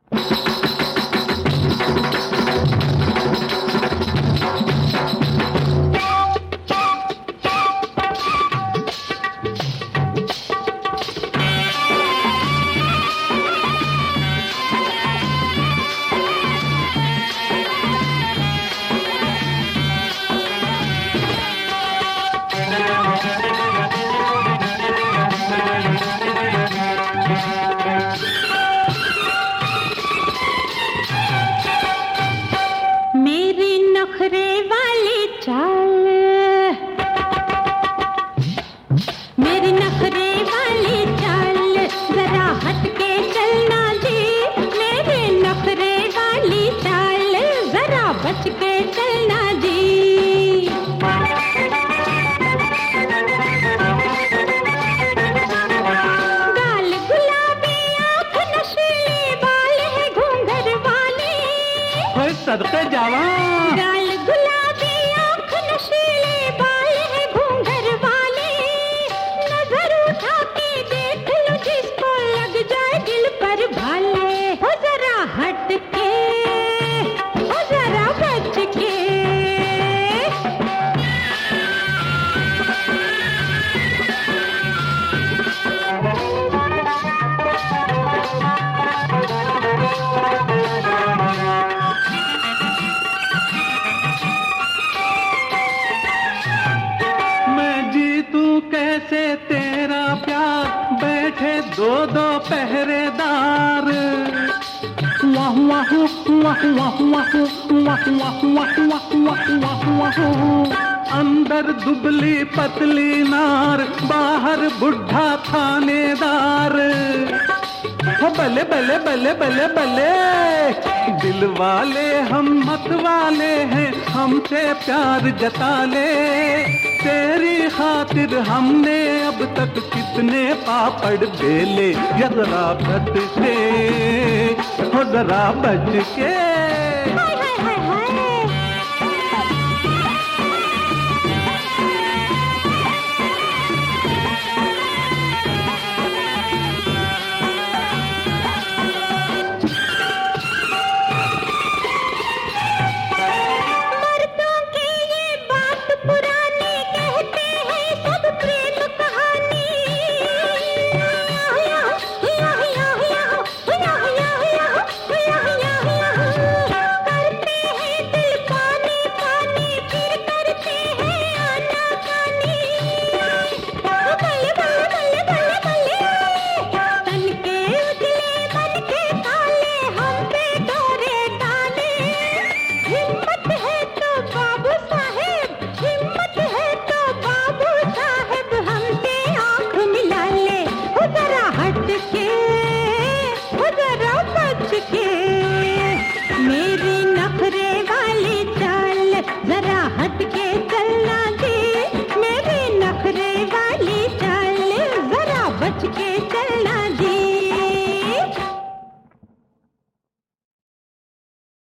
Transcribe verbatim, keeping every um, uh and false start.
सदके जावा गाल गुलाबी आँख नशीले बाल है घूंघर वाले, नजर उठा के देख लो जिसको लग जाए दिल पर भाले। हो जरा हट के, हो जरा बच के। कैसे तेरा प्यार बैठे दो दो पहरेदार। वाह वाह वाह वाह वाह वाह वाह वाह वाह वाह वाह। अंदर दुबली पतली नार, बाहर बुढ़ा थानेदार। बले बले बले बले बले, दिल वाले हम मत वाले हैं, हमसे प्यार जता ले। तेरी खातिर हमने अब तक कितने पापड़ बेले। जरा बच के, हो जरा बच के।